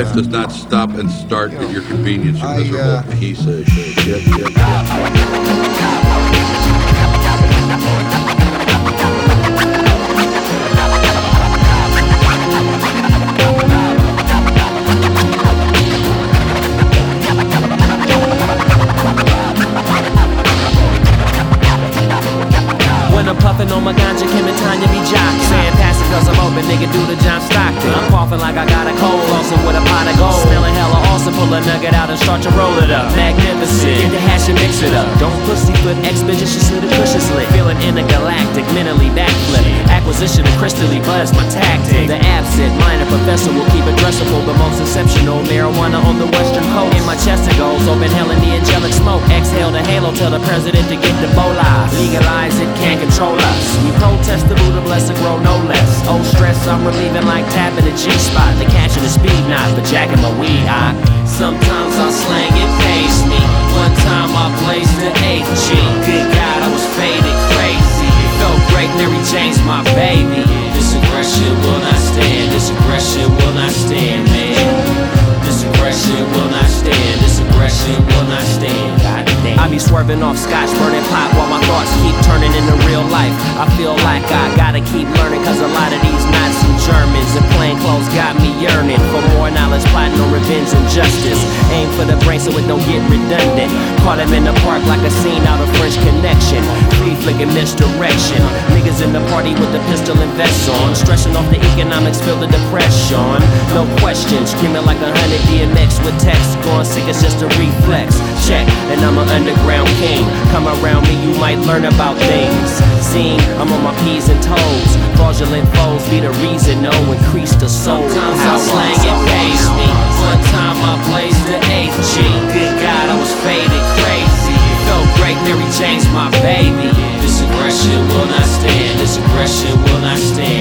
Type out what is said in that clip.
life does not stop and start at your convenience, you miserable piece of shit. When I'm puffin' on my ganja, Kim and Tanya be jockin'. Saying pass it cause I'm open, nigga do the John Stockton. I'm coughing like I got a cold, flossing with a pot of gold. Smelling hella awesome, pull a nugget out and start to roll it up. Magnificent, get the hash and mix it up. Don't pussyfoot, expeditiously the cushion slit. Feeling intergalactic, mentally backflip. Acquisition of crystally buzz, my tactic. The absent, minor professor will keep addressable. The most exceptional marijuana on the western coast. In my chest it goes, open hell in the angelic smoke. Exhale the halo, tell the president to get the bola. Legalize it, can't control us. We protest the Buddha blessed grow no less. Oh stress, I'm relieving like tapping a G-spot. The catching the speed knot, but jacking my weed high. Sometimes I slang it pays me. One time I blazed the 8G. Good God, I was faded crazy. It felt great, Mary Jane's my baby. This aggression will not stand. This aggression will not stand, man. This aggression will not stand. This aggression will not stand. God damn. I be swerving off scotch, burning pot while my thoughts keep turning into real life. I feel like I gotta keep learning, cause a lot of these Nazi Germans in plain clothes got me yearning for more knowledge, plotting on revenge and justice. Aim for the brain so it don't get redundant. Caught him in the park like a scene out of French Connection. Free flicking misdirection. Niggas in the party with the pistol and vests on. Stressing off the economics, feel the depression. No question, screaming like 100 DMX with text. Going sick, it's just a reflex. Check, and I'm an underground king. Come around me, you might learn about things. Seen, I'm on my P's and toes. Fraudulent foes be the reason, no, increase the soul. Sometimes I slang it pays me. One time I blazed the 8G. Good God, I was faded crazy. It felt great, Mary Jane's my baby. This aggression will not stand. This aggression will not stand.